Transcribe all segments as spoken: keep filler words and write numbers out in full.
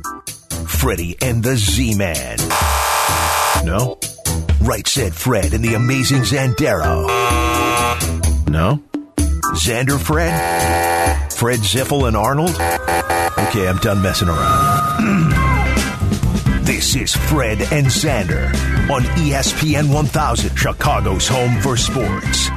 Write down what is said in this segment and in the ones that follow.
Freddie and the Z-Man. No? Right Said Fred and the Amazing Zandero. No? Xander Fred? Fred Ziffel and Arnold? Okay, I'm done messing around. This is Fred and Xander on E S P N one thousand, Chicago's home for sports.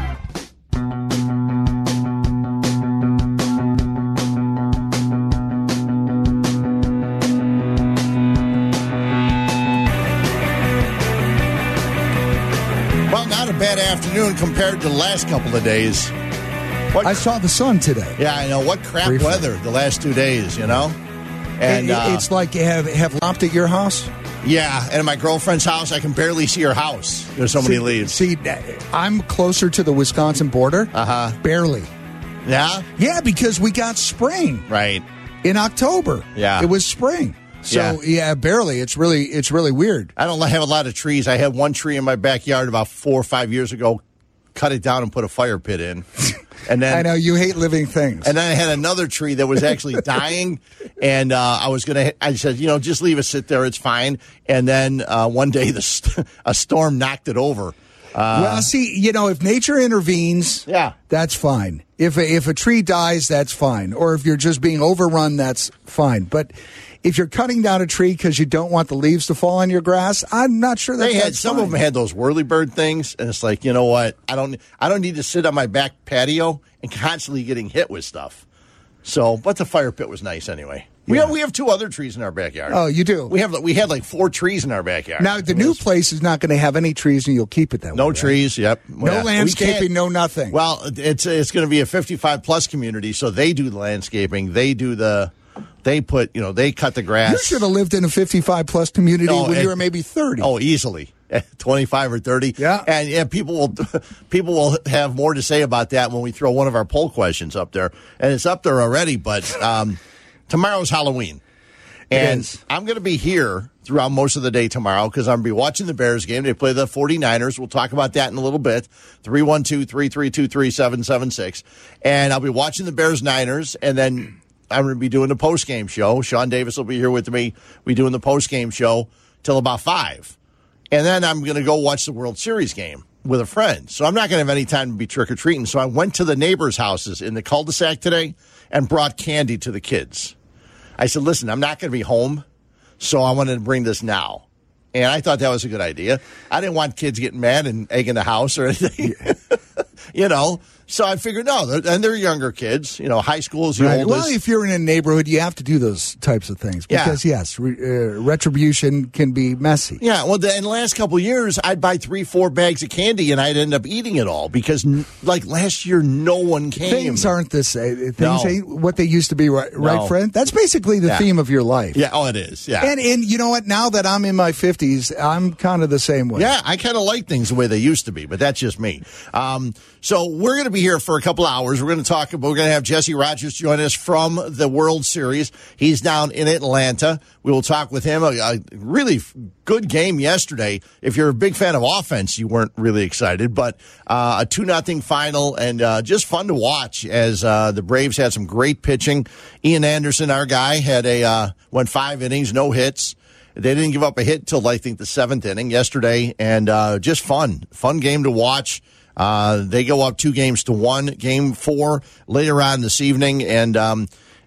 Well, not a bad afternoon compared to the last couple of days. What, I saw the sun today. Yeah, I know. What crap Briefly. weather the last two days, you know? And it, uh, it's like you have, have lopped at your house? Yeah, and at my girlfriend's house, I can barely see her house. There's so see, many leaves. See, I'm closer to the Wisconsin border. Uh-huh. Barely. Yeah? Yeah, because we got spring. Right. In October. Yeah. It was spring. So, yeah. yeah, barely. It's really it's really weird. I don't have a lot of trees. I had one tree in my backyard about four or five years ago. Cut it down and put a fire pit in. And then I know you hate living things. And then I had another tree that was actually dying, and uh, I was gonna. I said, you know, just leave it sit there. It's fine. And then uh, one day, the st- a storm knocked it over. Uh, well, see, you know, if nature intervenes, yeah, that's fine. If a, if a tree dies, that's fine. Or if you're just being overrun, that's fine. But if you're cutting down a tree because you don't want the leaves to fall on your grass, I'm not sure that they had that's some fine. of them had those whirlybird things, and it's like, you know what? I don't I don't need to sit on my back patio and constantly getting hit with stuff. So, but the fire pit was nice anyway. We Yeah. have we have two other trees in our backyard. Oh, you do? We have we had like four trees in our backyard. Now the new place is not going to have any trees, and you'll keep it that no way. No trees. Yep. No Yeah. landscaping. No nothing. Well, it's it's going to be a fifty-five plus community, so they do the landscaping. They do the. They put, you know, they cut the grass. You should have lived in a fifty-five plus community No, when it, you were maybe thirty. Oh, easily. twenty-five or thirty. Yeah. And yeah, people will people will have more to say about that when we throw one of our poll questions up there. And it's up there already, but um, tomorrow's Halloween. And I'm going to be here throughout most of the day tomorrow because I'm going to be watching the Bears game. They play the 49ers. We'll talk about that in a little bit. three one two, three three two, three seven seven six. And I'll be watching the Bears-Niners, and then I'm going to be doing the post-game show. Sean Davis will be here with me. We're doing the post-game show till about five. And then I'm going to go watch the World Series game with a friend. So I'm not going to have any time to be trick-or-treating. So I went to the neighbors' houses in the cul-de-sac today and brought candy to the kids. I said, listen, I'm not going to be home, so I wanted to bring this now. And I thought that was a good idea. I didn't want kids getting mad and egging the house or anything. You know, so I figured, no, they're, and they're younger kids. You know, high school is the right. oldest. Well, if you're in a neighborhood, you have to do those types of things because, Yeah. yes, re- uh, retribution can be messy. Yeah, well, the, in the last couple of years, I'd buy three, four bags of candy, and I'd end up eating it all because, n- like, last year, no one came. Things aren't the same. Things No. ain't what they used to be, right, right No. Fred? That's basically the Yeah. theme of your life. Yeah, oh, it is, yeah. And, and you know what? Now that I'm in my fifties, I'm kind of the same way. Yeah, I kind of like things the way they used to be, but that's just me. Um, so we're going to be here for a couple hours. We're going to talk about, we're going to have Jesse Rogers join us from the World Series. He's down in Atlanta. We will talk with him. A, a really f- good game yesterday. If you're a big fan of offense, you weren't really excited, but uh, a two nothing final and uh, just fun to watch as uh, the Braves had some great pitching. Ian Anderson, our guy, had a uh, went five innings, no hits. They didn't give up a hit till I think the seventh inning yesterday, and uh, just fun, fun game to watch. Uh, they go up two games to one. Game four later on this evening, and um,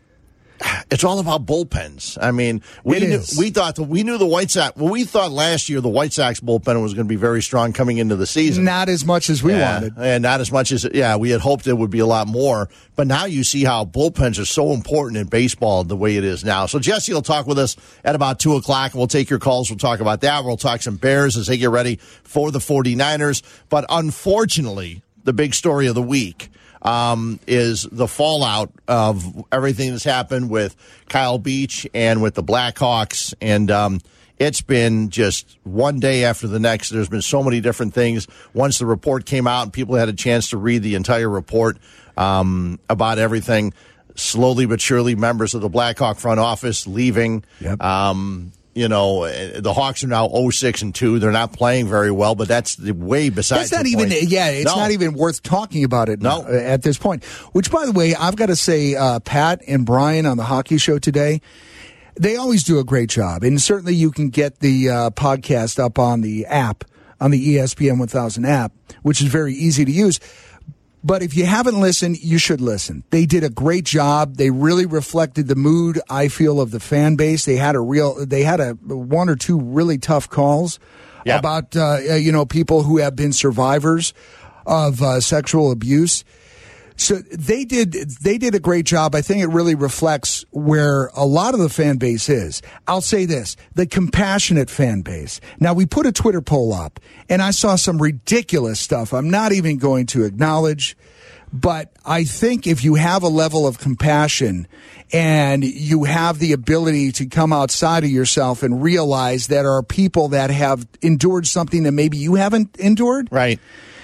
it's all about bullpens. I mean, we It knew, is. we thought that we knew the White Sox. Well, we thought last year the White Sox bullpen was going to be very strong coming into the season. Not as much as we Yeah, wanted. and not as much as yeah we had hoped it would be a lot more. But now you see how bullpens are so important in baseball the way it is now. So Jesse will talk with us at about two o'clock, and we'll take your calls. We'll talk about that. We'll talk some Bears as they get ready for the 49ers. But unfortunately, the big story of the week um, is the fallout of everything that's happened with Kyle Beach and with the Blackhawks. And um, it's been just one day after the next. There's been so many different things. Once the report came out and people had a chance to read the entire report um, about everything, slowly but surely members of the Blackhawk front office leaving. Yep. Um, you know, the Hawks are now oh six and two. They're not playing very well, but that's the way besides. That's not the even, point. yeah, it's No. not even worth talking about it No. now, uh, at this point. Which, by the way, I've got to say, uh, Pat and Brian on the hockey show today, They always do a great job. And certainly you can get the uh, podcast up on the app, on the E S P N one thousand app, which is very easy to use. But if you haven't listened, you should listen. They did a great job. They really reflected the mood, I feel, of the fan base. They had a real, they had a one or two really tough calls yep. about, uh, you know, people who have been survivors of uh, sexual abuse. So they did, they did a great job. I think it really reflects where a lot of the fan base is. I'll say this, the compassionate fan base. Now, we put a Twitter poll up, and I saw some ridiculous stuff I'm not even going to acknowledge. But I think if you have a level of compassion and you have the ability to come outside of yourself and realize that there are people that have endured something that maybe you haven't endured. Right.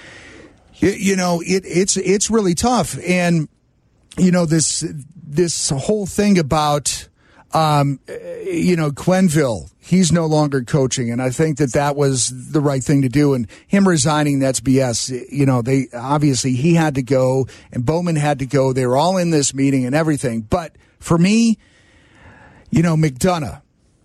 You, you know, it, it's it's really tough. And, you know, this this whole thing about, um, you know, Quenneville, he's no longer coaching. And I think that that was the right thing to do. And him resigning, that's B S. You know, they obviously he had to go and Bowman had to go. They were all in this meeting and everything. But for me, you know, McDonough,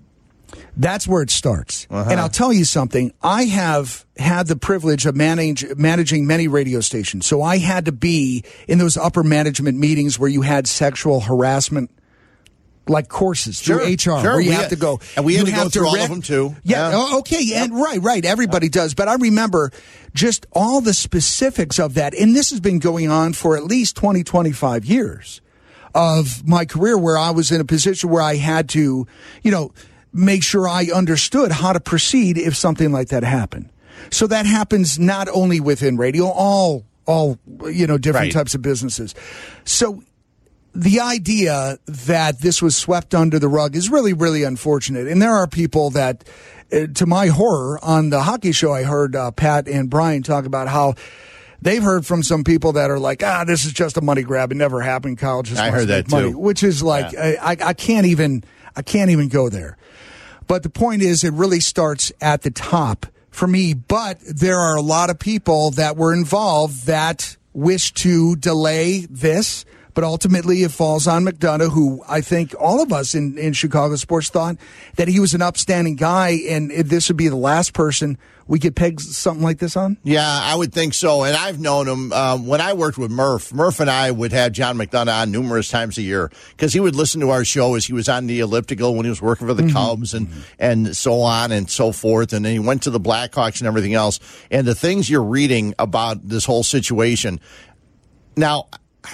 that's where it starts. Uh-huh. And I'll tell you something. I have had the privilege of manage, managing many radio stations. So I had to be in those upper management meetings where you had sexual harassment, like courses sure, through H R, sure. where you we have had, to go. And we had to go through direct, all of them, too. Yeah, yeah. Oh, okay. Yep. And right, right. Everybody does. But I remember just all the specifics of that. And this has been going on for at least twenty, twenty-five years of my career where I was in a position where I had to, you know, make sure I understood how to proceed if something like that happened. So that happens not only within radio, all, all, you know, different right. types of businesses. So the idea that this was swept under the rug is really, really unfortunate. And there are people that, uh, to my horror, on the hockey show, I heard uh, Pat and Brian talk about how they've heard from some people that are like, ah, this is just a money grab. It never happened. Kyle just I wants heard to make that money, too. which is like, yeah. I, I can't even, I can't even go there. But the point is, it really starts at the top for me. But there are a lot of people that were involved that wish to delay this. But ultimately, it falls on McDonough, who I think all of us in, in Chicago sports thought that he was an upstanding guy, and this would be the last person we could peg something like this on? Yeah, I would think so. And I've known him um, when I worked with Murph. Murph and I would have John McDonough on numerous times a year because he would listen to our show as he was on the elliptical when he was working for the mm-hmm. Cubs and, mm-hmm. and so on and so forth. And then he went to the Blackhawks and everything else. And the things you're reading about this whole situation. Now,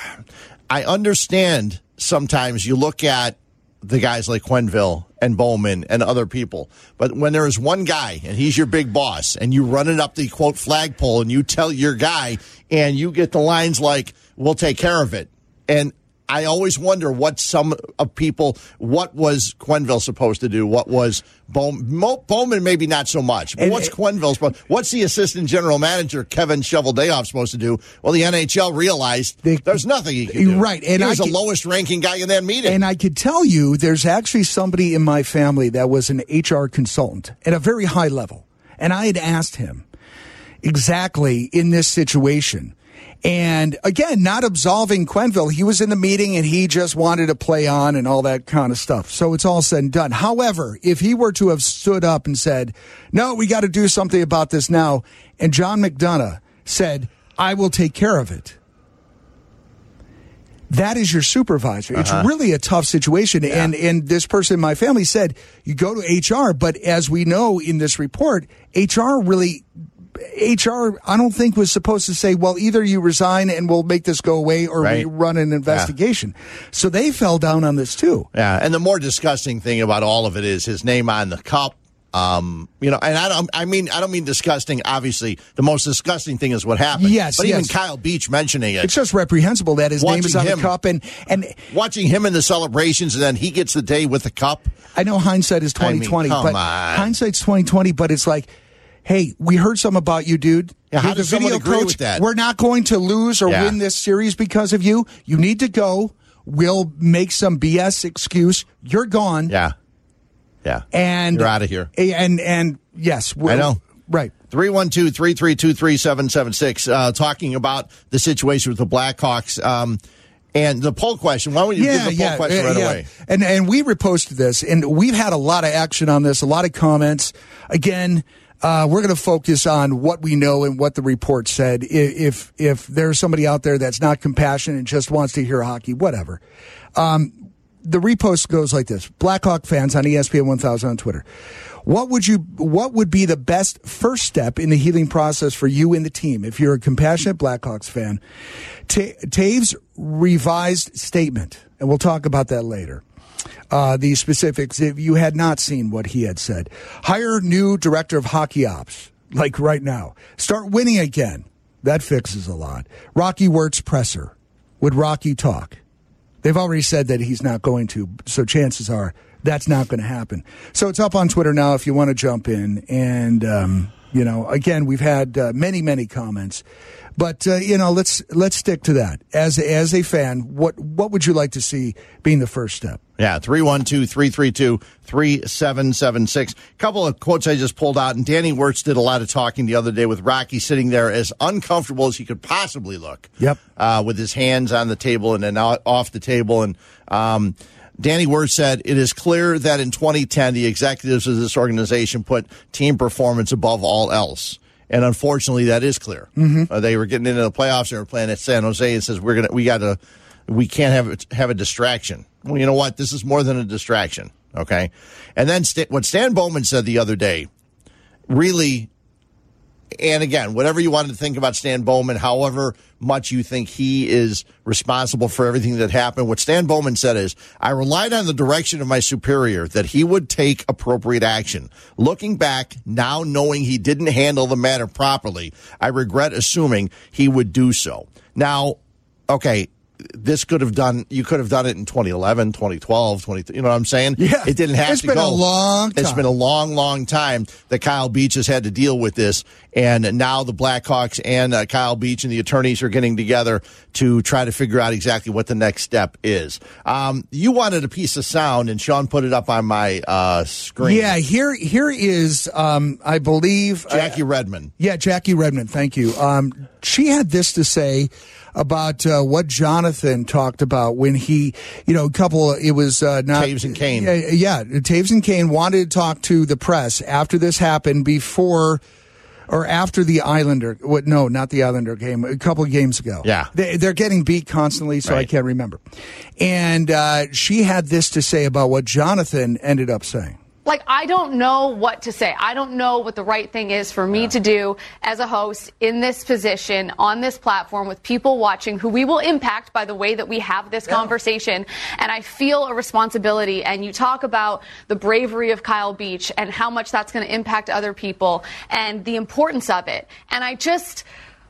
I understand sometimes you look at the guys like Quenneville and Bowman and other people. But when there is one guy and he's your big boss and you run it up the, quote, flagpole and you tell your guy and you get the lines like, we'll take care of it. And I always wonder what some of people, what was Quenneville supposed to do? What was Bowman? Bowman maybe not so much. But and, what's Quenneville supposed to do? What's the assistant general manager, Kevin Shoveldayoff, supposed to do? Well, the N H L realized they, there's nothing he can do. Right. And he was I the could, lowest ranking guy in that meeting. And I could tell you there's actually somebody in my family that was an H R consultant at a very high level. And I had asked him exactly in this situation. And again, not absolving Quenneville. He was in the meeting and he just wanted to play on and all that kind of stuff. So it's all said and done. However, if he were to have stood up and said, no, we got to do something about this now, and John McDonough said, I will take care of it, that is your supervisor. Uh-huh. It's really a tough situation. Yeah. And and this person in my family said, you go to H R, but as we know in this report, H R really... H R, I don't think, was supposed to say, well, either you resign and we'll make this go away or right. we run an investigation. Yeah. So they fell down on this, too. Yeah, and the more disgusting thing about all of it is his name on the cup. Um, you know, and I don't, I mean, I don't mean disgusting. Obviously, the most disgusting thing is what happened. Yes, but yes. even Kyle Beach mentioning it. It's just reprehensible that his name is on him, the cup. And, and watching him in the celebrations and then he gets the day with the cup. I know hindsight is twenty twenty, I mean, come but on. hindsight's twenty twenty, but it's like, hey, we heard something about you, dude. Yeah, how You're does the video someone agree coach. with that? We're not going to lose or yeah. win this series because of you. You need to go. We'll make some B S excuse. You're gone. Yeah. Yeah. And you're out of here. And, and yes. I know. Right. three one two, three three two, three seven seven six, uh, talking about the situation with the Blackhawks. Um, And the poll question, why don't you yeah, give the poll yeah, question uh, right yeah. away? And and we reposted this, and we've had a lot of action on this, a lot of comments. Again, uh, we're going to focus on what we know and what the report said. If if there's somebody out there that's not compassionate and just wants to hear hockey, whatever. Um, the repost goes like this: Blackhawk fans on E S P N one thousand on Twitter. What would you? What would be the best first step in the healing process for you and the team if you're a compassionate Blackhawks fan? Ta- Taves' revised statement, and we'll talk about that later. Uh, the specifics, if you had not seen what he had said. Hire new director of hockey ops, like right now. Start winning again. That fixes a lot. Rocky Wirtz presser. Would Rocky talk? They've already said that he's not going to, so chances are that's not going to happen. So it's up on Twitter now if you want to jump in. And, um, you know, again, we've had uh, many, many comments. But, uh, you know, let's let's stick to that. As as a fan, what what would you like to see being the first step? Yeah, three one two, three three two, three seven seven six. A couple of quotes I just pulled out, and Danny Wirtz did a lot of talking the other day with Rocky sitting there as uncomfortable as he could possibly look. Yep. Uh, with his hands on the table and then out, off the table. And um, Danny Wirtz said, it is clear that in twenty ten, the executives of this organization put team performance above all else. And unfortunately, that is clear. Mm-hmm. Uh, they were getting into the playoffs. They were playing at San Jose, and says we're gonna, we got to, we can't have have a distraction. Well, you know what? This is more than a distraction. Okay. And then St- what Stan Bowman said the other day, really. And again, whatever you wanted to think about Stan Bowman, however much you think he is responsible for everything that happened, what Stan Bowman said is, I relied on the direction of my superior that he would take appropriate action. Looking back, now knowing he didn't handle the matter properly, I regret assuming he would do so. Now, okay, this could have done, you could have done it in twenty eleven, twenty twelve, twenty, you know what I'm saying? Yeah. It didn't have it's to been go. a long time. It's been a long, long time that Kyle Beach has had to deal with this. And now the Blackhawks and uh, Kyle Beach and the attorneys are getting together to try to figure out exactly what the next step is. Um, you wanted a piece of sound, and Sean put it up on my uh, screen. Yeah, here here is, um, I believe... Jackie uh, Redmond. Yeah, Jackie Redmond, thank you. Um, she had this to say about uh, what Jonathan talked about when he, you know, a couple, it was uh, not... Taves and Kane. Yeah, yeah, Taves and Kane wanted to talk to the press after this happened before... Or after the Islander, what? No, not the Islander game. A couple of games ago. Yeah, they, they're getting beat constantly, so right. I can't remember. And uh, she had this to say about what Jonathan ended up saying. Like, I don't know what to say. I don't know what the right thing is for me yeah. to do as a host in this position, on this platform, with people watching who we will impact by the way that we have this yeah. conversation. And I feel a responsibility. And you talk about the bravery of Kyle Beach and how much that's going to impact other people and the importance of it. And I just...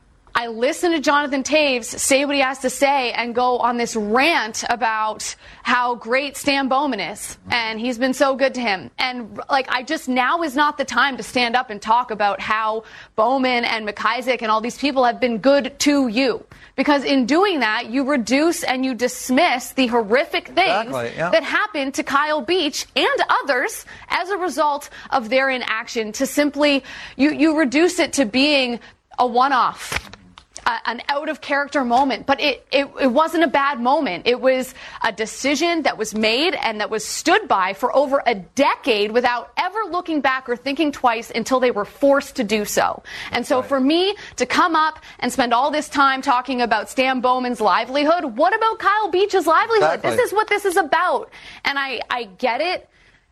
I listen to Jonathan Taves say what he has to say and go on this rant about how great Stan Bowman is. And he's been so good to him. And, like, I just, now is not the time to stand up and talk about how Bowman and McIsaac and all these people have been good to you. Because in doing that, you reduce and you dismiss the horrific things exactly, yeah. that happened to Kyle Beach and others as a result of their inaction. To simply, you, you reduce it to being a one-off. Uh, an out-of-character moment, but it, it, it wasn't a bad moment. It was a decision that was made and that was stood by for over a decade without ever looking back or thinking twice until they were forced to do so. And so for me to come up and spend all this time talking about Stan Bowman's livelihood, what about Kyle Beach's livelihood? Exactly. This is what this is about. And I, I get it.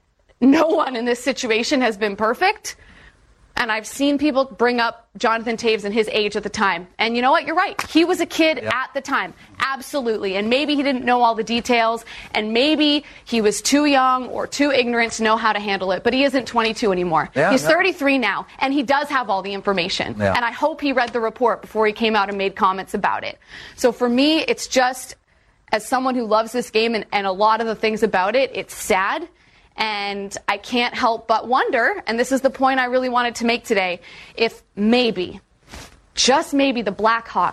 No one in this situation has been perfect. And I've seen people bring up Jonathan Taves and his age at the time. And you know what? You're right. He was a kid yep. at the time. Absolutely. And maybe he didn't know all the details. And maybe he was too young or too ignorant to know how to handle it. But he isn't twenty-two anymore. Yeah, He's yeah. thirty-three now. And he does have all the information. Yeah. And I hope he read the report before he came out and made comments about it. So for me, it's just, as someone who loves this game and, and a lot of the things about it, it's sad. And I can't help but wonder, and this is the point I really wanted to make today, if maybe, just maybe, the Blackhawks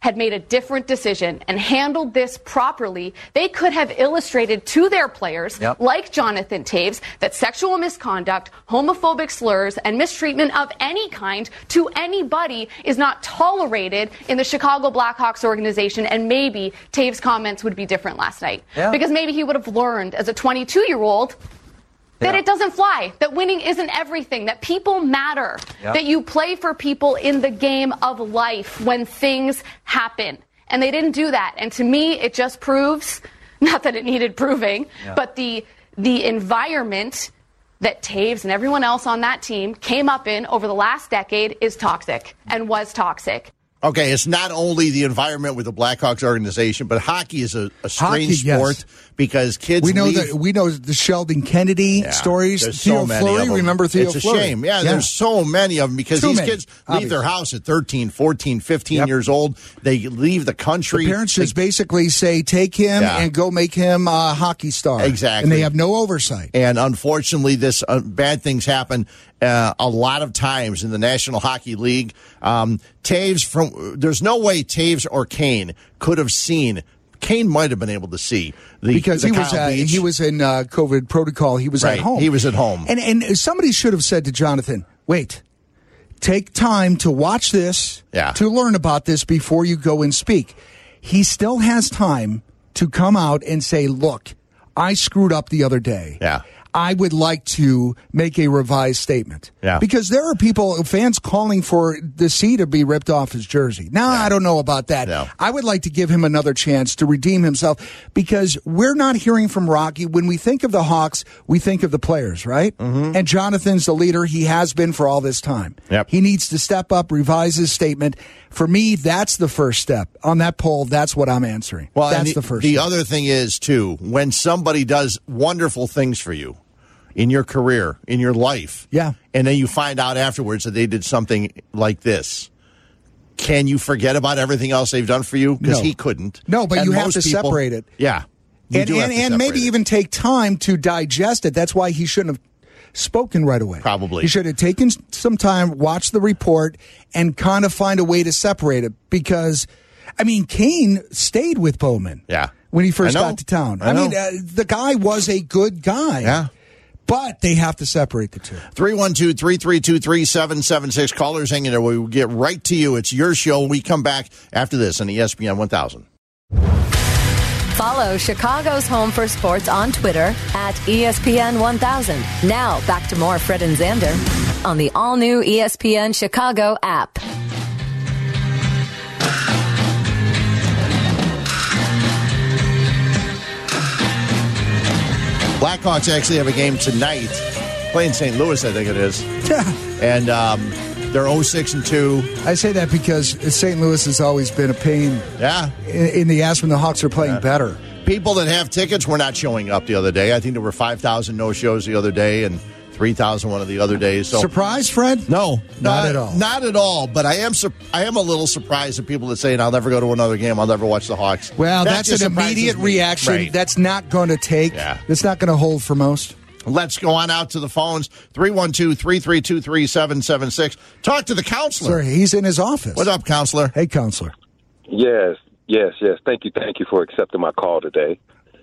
had made a different decision and handled this properly, they could have illustrated to their players, yep. like Jonathan Toews, that sexual misconduct, homophobic slurs, and mistreatment of any kind to anybody is not tolerated in the Chicago Blackhawks organization, and maybe Toews' comments would be different last night. Yeah. Because maybe he would have learned as a twenty-two-year-old that yeah. it doesn't fly, that winning isn't everything, that people matter, yep. that you play for people in the game of life when things happen. And they didn't do that. And to me, it just proves, not that it needed proving, yeah. but the the environment that Toews and everyone else on that team came up in over the last decade is toxic and was toxic. Okay, it's not only the environment with the Blackhawks organization, but hockey is a, a strange hockey, sport yes. because kids we know leave. that we know the Sheldon Kennedy yeah, stories. There's Theo so many Fleury, of them. remember Theo It's a Fleury. shame. Yeah, yeah, there's so many of them because Too these many, kids obviously. leave their house at thirteen, fourteen, fifteen yep. years old. They leave the country. The parents they, just basically say, take him yeah. and go make him a hockey star. Exactly. And they have no oversight. And unfortunately, this uh, bad things happen uh, a lot of times in the National Hockey League. Um, Toews, from there's no way Toews or Kane could have seen. Kane might have been able to see the because the he was uh, he was in uh, COVID protocol. He was right. at home. He was at home, and and somebody should have said to Jonathan, "Wait, take time to watch this, yeah. to learn about this before you go and speak." He still has time to come out and say, "Look, I screwed up the other day. Yeah. I would like to make a revised statement." Yeah. Because there are people, fans calling for the C to be ripped off his jersey. Now, yeah. I don't know about that. No. I would like to give him another chance to redeem himself because we're not hearing from Rocky. When we think of the Hawks, we think of the players, right? Mm-hmm. And Jonathan's the leader. He has been for all this time. Yep. He needs to step up, revise his statement. For me, that's the first step. On that poll, that's what I'm answering. Well, that's the, the first The step. other thing is, too, when somebody does wonderful things for you, in your career, in your life. Yeah. And then you find out afterwards that they did something like this. Can you forget about everything else they've done for you? Because No. he couldn't. No, but And you have most to people- separate it. Yeah. You And do have and, to and maybe separate it. even take time to digest it. That's why he shouldn't have spoken right away. Probably. He should have taken some time, watched the report, and kind of find a way to separate it. Because, I mean, Kane stayed with Bowman. Yeah. When he first I know. got to town. I I, know. mean, uh, the guy was a good guy. Yeah. But they have to separate the two. three one two, three three two, three seven seven six. Callers hanging there. We will get right to you. It's your show. We come back after this on E S P N one thousand. Follow Chicago's Home for Sports on Twitter at E S P N one thousand. Now back to more Fred and Xander on the all-new E S P N Chicago app. Blackhawks actually have a game tonight, playing Saint Louis, I think it is. Yeah. And um, they're oh six and two. I say that because Saint Louis has always been a pain Yeah. in, in the ass when the Hawks are playing Yeah. better. People that have tickets were not showing up the other day. I think there were five thousand no-shows the other day and three thousand one of the other days. So Surprise, Fred? No, Not at all. Not at all. But I am sur- I am a little surprised at people that say, "I'll never go to another game. I'll never watch the Hawks." Well, That that's just an surprises immediate me. reaction. Right. That's not going to take. Yeah. That's not going to hold for most. Let's go on out to the phones. three one two, three three two, three seven seven six. Talk to the counselor. Sorry, he's in his office. What up, counselor? Hey, counselor. Yes, yes, yes. Thank you. Thank you for accepting my call today.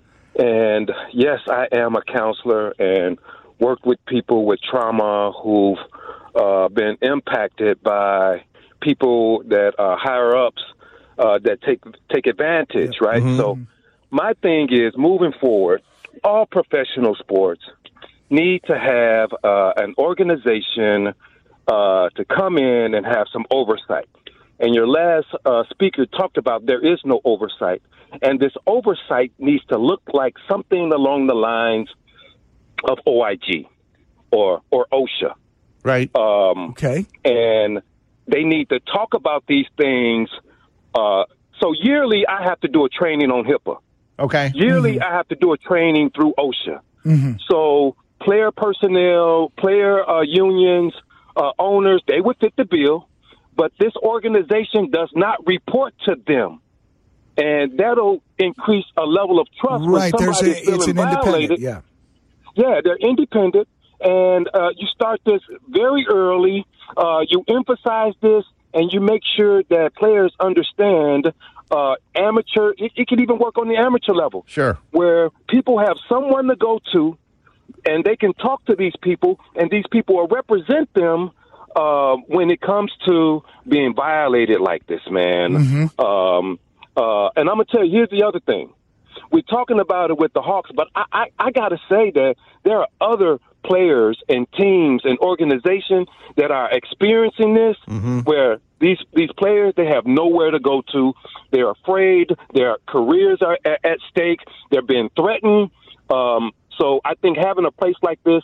And yes, I am a counselor and work with people with trauma who've uh, been impacted by people that are higher ups uh, that take take advantage, yeah. right? Mm-hmm. So my thing is, moving forward, all professional sports need to have uh, an organization uh, to come in and have some oversight. And your last uh, speaker talked about there is no oversight. And this oversight needs to look like something along the lines of O I G or or OSHA. Right. Um, okay. And they need to talk about these things. Uh, so yearly, I have to do a training on HIPAA. Okay. Yearly, Mm-hmm. I have to do a training through OSHA. Mm-hmm. So player personnel, player uh, unions, uh, owners, they would fit the bill. But this organization does not report to them. And that'll increase a level of trust Right. when There's somebody's a, feeling it's an violated. independent. Yeah. Yeah, they're independent. And uh, you start this very early. Uh, you emphasize this and you make sure that players understand uh, amateur. It, it can even work on the amateur level. Sure. Where people have someone to go to, and they can talk to these people, and these people will represent them uh, when it comes to being violated like this, man. Mm-hmm. Um, uh, and I'm going to tell you, here's the other thing. We're talking about it with the Hawks, but I, I, I got to say that there are other players and teams and organizations that are experiencing this, mm-hmm. where these these players, they have nowhere to go to. They're afraid. Their careers are at, at stake. They're being threatened. Um, so I think having a place like this,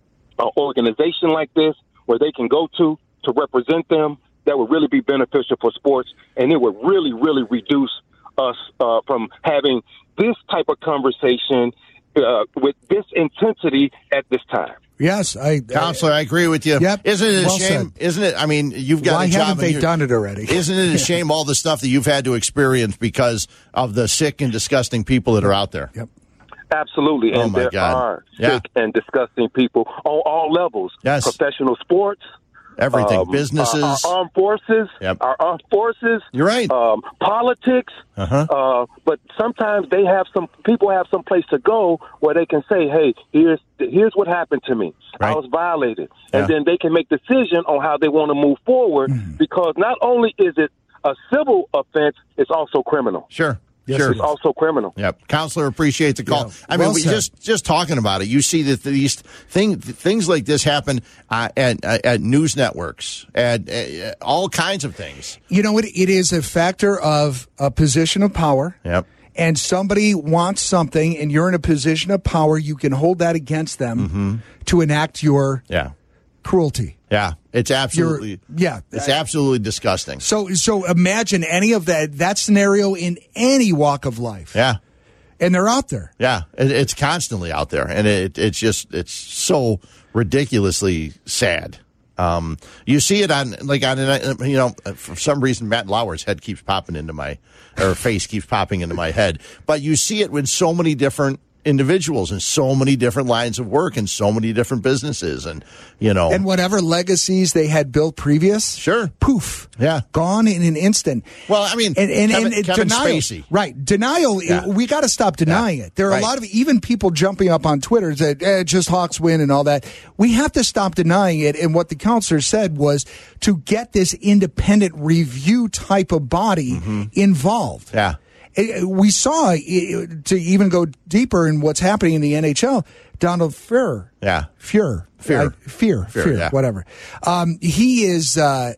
an organization like this, where they can go to to represent them, that would really be beneficial for sports, and it would really, really reduce us uh, from having this type of conversation uh, with this intensity at this time. Yes, I, Counselor, I agree with you. Yep, Isn't it a well shame? said. Isn't it? I mean, you've got Why a job. haven't they done it already? Isn't it a shame all the stuff that you've had to experience because of the sick and disgusting people that are out there? Yep. Absolutely. Oh, and my there God. are Yeah. sick and disgusting people on all levels. Yes. Professional sports. Everything. um, Businesses. Our, our armed forces. Yep. Our armed forces. You're right. Um, politics. Uh-huh. Uh, but sometimes they have some people have some place to go where they can say, hey, here's here's what happened to me. Right. I was violated. Yeah. And then they can make decision on how they want to move forward, Mm-hmm. because not only is it a civil offense, it's also criminal. Sure. Yes, sure. it It's also criminal. Yep, Counselor, appreciate the call. Yeah, I mean, well we said. just just talking about it, you see that these thing, things like this happen uh, at at news networks, at, at all kinds of things. You know, it, it is a factor of a position of power. Yep. And somebody wants something, and you're in a position of power, you can hold that against them Mm-hmm. to enact your Yeah, cruelty. yeah, it's absolutely, You're- yeah. it's absolutely disgusting. So, so imagine any of that that scenario in any walk of life. Yeah. And they're out there. Yeah, it, it's constantly out there, and it, it's just it's so ridiculously sad. Um, you see it on like on you know for some reason Matt Lauer's head keeps popping into my or face keeps popping into my head, but you see it with so many different individuals and so many different lines of work and so many different businesses, and you know And whatever legacies they had built previous, Sure. poof, Yeah. gone in an instant. Well, I mean, and, and, Kevin- and Kevin denial, Spacey. right? Denial. Yeah. We got to stop denying Yeah. it. There are Right. a lot of even people jumping up on Twitter that eh, just Hawks win and all that. We have to stop denying it. And what the counselor said was to get this independent review type of body involved. Yeah. Eh, We saw, eh, to even go deeper in what's happening in the N H L, Donald Fuhr. Yeah. Fuhr. Fear. I- fear. Fear, Fear. yeah. Whatever. Um, he is, uh,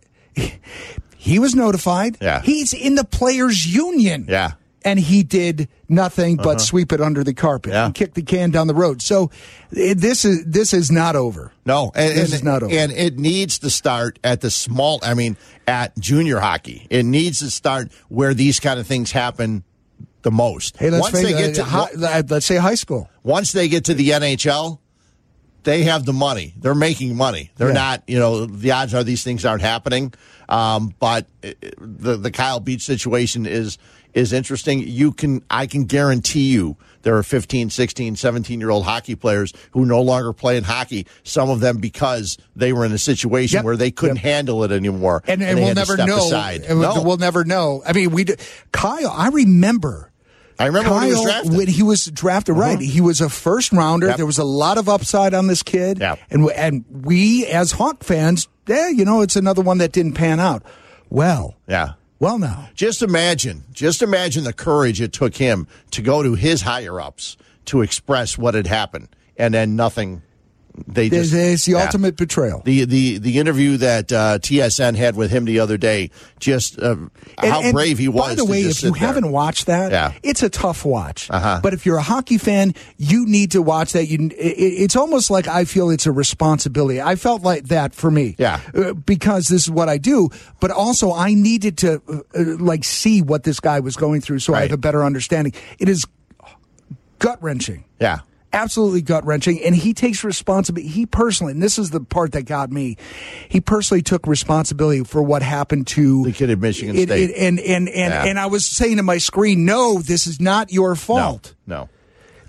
he was notified. Yeah. He's in the players' union. Yeah. And he did nothing but sweep it under the carpet Yeah. and kick the can down the road. So eh, this is this is not over. No, and, This and, is not over. and it needs to start at the small. I mean, at junior hockey, it needs to start where these kind of things happen the most. Hey, let's once face they it, get to uh, hi- let's say high school. once they get to the N H L, they have the money. They're making money. They're Yeah. not. You know, the odds are these things aren't happening. Um, but it- the the Kyle Beach situation is is interesting. You can I can guarantee you there are fifteen, sixteen, seventeen year old hockey players who no longer play in hockey. Some of them because they were in a situation Yep. where they couldn't Yep. handle it anymore, And, and, they we'll had to never step know. aside. and No. We'll never know. I mean, we d- Kyle. I remember. I remember Kyle, when he was drafted. when he was drafted, right? He was a first rounder. Yep. There was a lot of upside on this kid, Yep. and and we as Hawk fans, yeah, you know, it's another one that didn't pan out. Well, yeah. well, now Just imagine, just imagine the courage it took him to go to his higher ups to express what had happened, and then nothing. They it's, just it's the yeah. ultimate betrayal. The the the interview that uh, T S N had with him the other day, just uh, And- how and brave he was. By the to way, just if you sit there. haven't watched that, Yeah. it's a tough watch. Uh-huh. But if you're a hockey fan, you need to watch that. You, it, it's almost like I feel it's a responsibility. I felt like that for me, Yeah. uh, because this is what I do. But also, I needed to uh, uh, like see what this guy was going through, so I Right. have a better understanding. It is gut wrenching. yeah, Absolutely gut wrenching, and he takes responsibility. He personally, and this is the part that got me. He personally took responsibility for what happened to The kid at Michigan it- State. it- and and and Yeah. and I was saying to my screen, no, this is not your fault. no, no.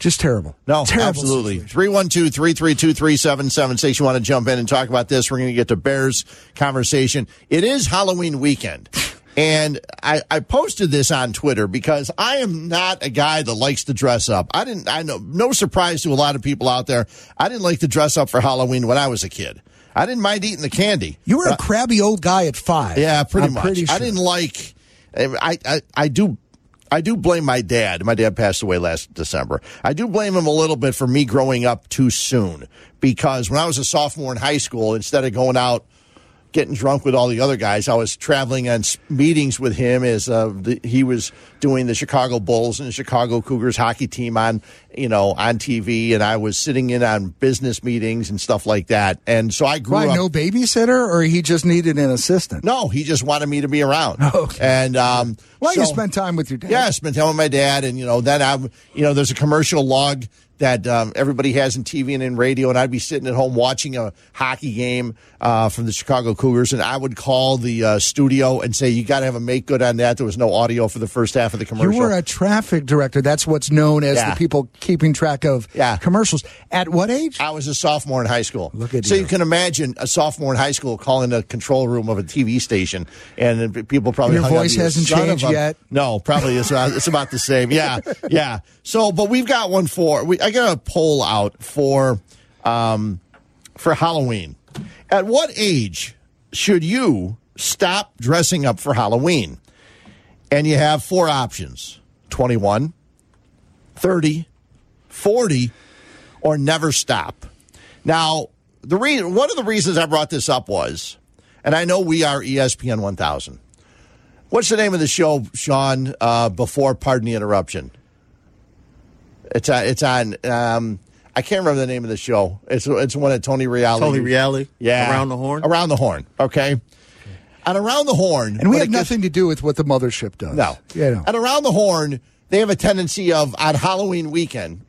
Just terrible. No, terrible absolutely. situation. three one two, three three two, three seven seven six. You want to jump in and talk about this? We're going to get to Bears conversation. It is Halloween weekend. And I, I posted this on Twitter because I am not a guy that likes to dress up. I didn't, I know, no surprise to a lot of people out there. I didn't like to dress up for Halloween when I was a kid. I didn't mind eating the candy. You were a crabby old guy at five. Yeah, pretty I'm much. Pretty sure. I didn't like, I, I, I do, I do blame my dad. My dad passed away last December. I do blame him a little bit for me growing up too soon because when I was a sophomore in high school, instead of going out getting drunk with all the other guys, I was traveling on meetings with him as uh, the, he was doing the Chicago Bulls and the Chicago Cougars hockey team on, you know, on T V, and I was sitting in on business meetings and stuff like that. And so I grew Why, up. no babysitter, or he just needed an assistant? No, he just wanted me to be around. Okay. And um, well, so, you spent time with your dad. Yeah, I spent time with my dad, and you know, then I'm, you know, there's a commercial log that um, everybody has in T V and in radio, and I'd be sitting at home watching a hockey game uh, from the Chicago Cougars, and I would call the uh, studio and say, you got to have a make good on that. There was no audio for the first half of the commercial. You were a traffic director. That's what's known as Yeah. the people keeping track of Yeah. commercials. At what age? I was a sophomore in high school. Look at so you. you can imagine a sophomore in high school calling the control room of a T V station, and then people probably Your hung out voice to you, hasn't "Son of changed a-" yet? No, probably it's about, it's about the same. Yeah, yeah. So, but we've got one for we. I got a poll out for um, for Halloween. At what age should you stop dressing up for Halloween? And you have four options: twenty-one, thirty, forty, or never stop. Now, the re- one of the reasons I brought this up was, and I know we are E S P N one thousand. What's the name of the show, Sean, uh, before Pardon the Interruption? It's, uh, it's on, um, I can't remember the name of the show. It's it's one of Tony Reale. Tony Reale? Yeah. Around the Horn? Around the Horn, okay. And Around the Horn. And we when have it gets- nothing to do with what the mothership does. No. Yeah, no. And Around the Horn, they have a tendency of, on Halloween weekend,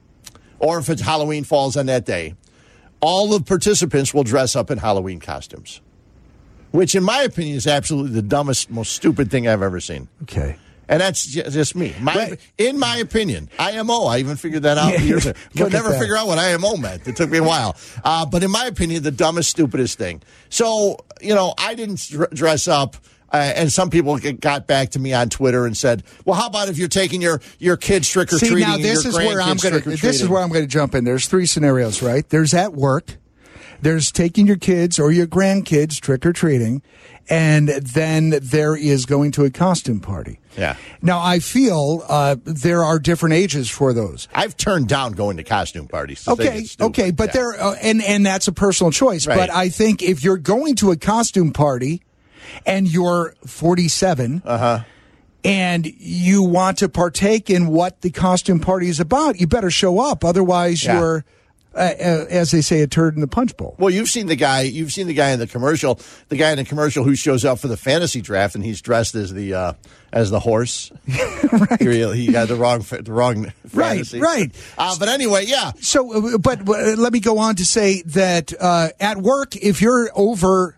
or if it's Halloween falls on that day, all the participants will dress up in Halloween costumes, which in my opinion is absolutely the dumbest, most stupid thing I've ever seen. Okay. And that's ju- just me. My, Right. In my opinion, I M O. I even figured that out Yeah. years ago. Look Could at never that. figure out what I M O meant. It took me a while. Uh, but in my opinion, the dumbest, stupidest thing. So, you know, I didn't dr- dress up. Uh, and some people g- got back to me on Twitter and said, "Well, how about if you're taking your, your kids trick or See, treating? now this is where I'm going to. This is where I'm going to jump in. There's three scenarios, right? There's at work. There's taking your kids or your grandkids trick or treating, and then there is going to a costume party. Yeah. Now I feel uh, there are different ages for those. I've turned down going to costume parties. to think Okay, it's stupid. okay, but Yeah. there uh, and and that's a personal choice. Right. But I think if you're going to a costume party and you're forty-seven, Uh-huh. and you want to partake in what the costume party is about, you better show up. Otherwise, Yeah. you're, uh, uh, as they say, a turd in the punch bowl. Well, you've seen the guy. You've seen the guy in the commercial. The guy in the commercial who shows up for the fantasy draft, and he's dressed as the uh, as the horse. right. He, he got the wrong fa- the wrong Right, fantasy. right. Uh, but anyway, yeah. So, uh, but uh, let me go on to say that uh, at work, if you're over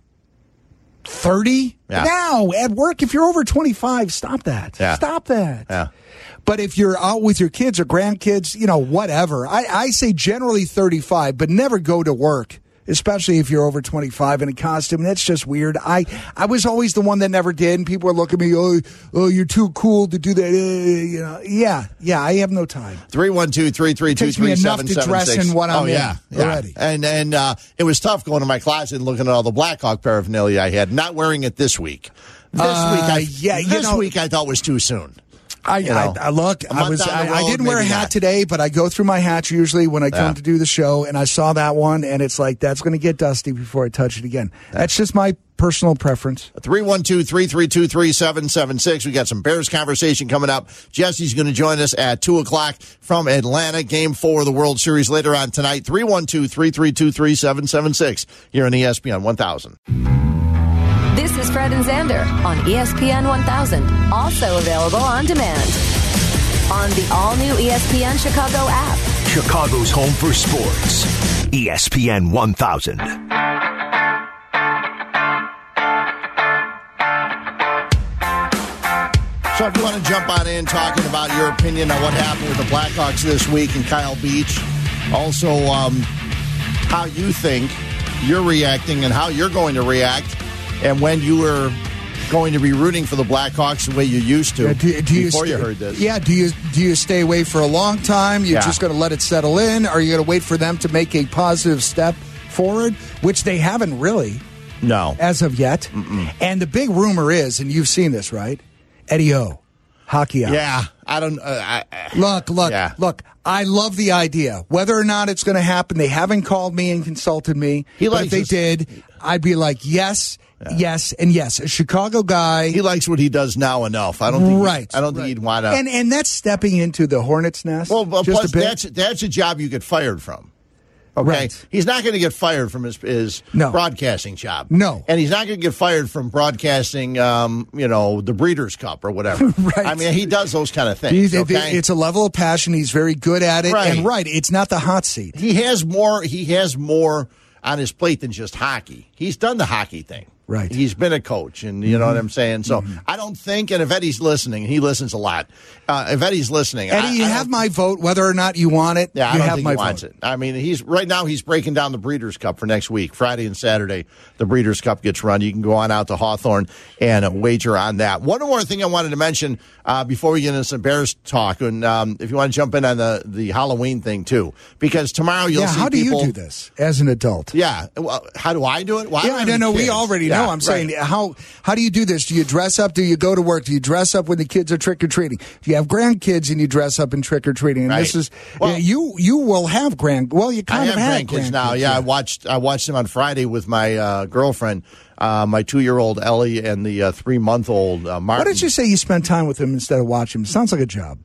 thirty, Yeah. now at work, if you're over twenty-five, stop that. Yeah. Stop that. Yeah. But if you're out with your kids or grandkids, you know, whatever. I, I say generally thirty-five, but never go to work, especially if you're over twenty-five in a costume. That's just weird. I, I was always the one that never did, and people were looking at me, oh, oh you're too cool to do that. Uh, you know, yeah, yeah, I have no time. three one two, three three two, Takes me three enough seven to seven dress six. in what I'm oh, yeah, in yeah. already. And and uh, it was tough going to my closet and looking at all the Blackhawk paraphernalia I had. Not wearing it this week. This Uh, week, I, yeah, you this know- week I thought was too soon. I, You know, I, I look. a I month was. down the I, I road, didn't wear a maybe hat not. today, but I go through my hats usually when I come Yeah. to do the show, and I saw that one, and it's like that's going to get dusty before I touch it again. That's just my personal preference. three one two, three three two, three seven seven six. We got some Bears conversation coming up. Jesse's going to join us at two o'clock from Atlanta. Game four of the World Series later on tonight. three one two, three three two, three seven seven six here on E S P N one thousand. This is Fred and Xander on E S P N one thousand. Also available on demand on the all-new E S P N Chicago app. Chicago's home for sports. E S P N one thousand. So if you want to jump on in talking about your opinion on what happened with the Blackhawks this week and Kyle Beach, also um, how you think you're reacting and how you're going to react, and when you were going to be rooting for the Blackhawks the way you used to yeah, do, do before you, you heard this. Yeah, do you do you stay away for a long time? You're Yeah. just going to let it settle in? Or are you going to wait for them to make a positive step forward, which they haven't really No. as of yet? Mm-mm. And the big rumor is, and you've seen this, right? Eddie O, hockey out. Yeah, I don't. Uh, I, I, Look, look, Yeah. look. I love the idea. Whether or not it's going to happen, they haven't called me and consulted me. He but likes if they this- did, I'd be like, yes, yes, and yes. A Chicago guy. he likes what he does now enough. I don't think. Right. He, I don't right. think he'd want to. And and that's stepping into the hornet's nest. Well, but just plus a bit. that's that's a job you get fired from. Okay, Right. he's not going to get fired from his his No. broadcasting job. No. and he's not going to get fired from broadcasting, um, you know, the Breeders' Cup or whatever. Right. I mean, he does those kind of things. He's- okay? It's a level of passion. He's very good at it. Right. And right, it's not the hot seat. he has more. He has more on his plate than just hockey. He's done the hockey thing. Right. He's been a coach, and you know what I'm saying? So Mm-hmm. I don't think, and if Eddie's listening, he listens a lot. Uh, if Eddie's listening, Eddie, I, you I have don't- my vote, whether or not you want it. Yeah, I you don't have think my he wants vote. it. I mean, he's right now he's breaking down the Breeders' Cup for next week, Friday and Saturday. The Breeders' Cup gets run. You can go on out to Hawthorne and uh, wager on that. One more thing I wanted to mention uh, before we get into some Bears talk, and um, if you want to jump in on the, the Halloween thing too, because tomorrow you'll Yeah, see how do people. you do this as an adult? Yeah, well, how do I do it? Well, Yeah, I don't know. We already know. I'm saying, how how do you do this? Do you dress up? Do you go to work? Do you dress up when the kids are trick or treating? Do you have grandkids and you dress up in trick or treating? And Right. this is Well- yeah, you you will have grand. Well, you I kind have of have grandkids now. Yeah, I watched I watched them on Friday with my uh, girlfriend, uh, my two year old Ellie, and the uh, three month old uh, Martin. Why did you say you spent time with them instead of watching them? Sounds like a job.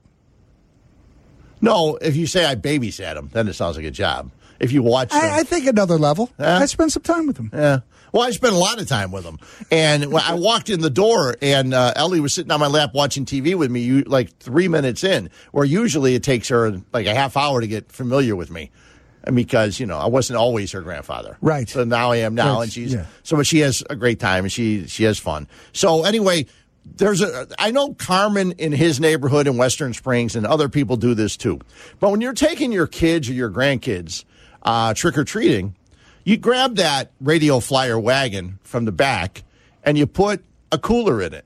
No, if you say I babysat them, then it sounds like a job. If you watch them, I, I think another level. Yeah. I spent some time with them. yeah. Well, I spent a lot of time with them, and when I walked in the door, and uh, Ellie was sitting on my lap watching T V with me, you, like three minutes in, where usually it takes her like a half hour to get familiar with me, and because you know I wasn't always her grandfather, Right. So now I am now, Right. and she's Yeah. so, but she has a great time, and she she has fun. So anyway. There's a, I know Carmen in his neighborhood in Western Springs and other people do this too. But when you're taking your kids or your grandkids uh, trick or treating, you grab that radio flyer wagon from the back and you put a cooler in it.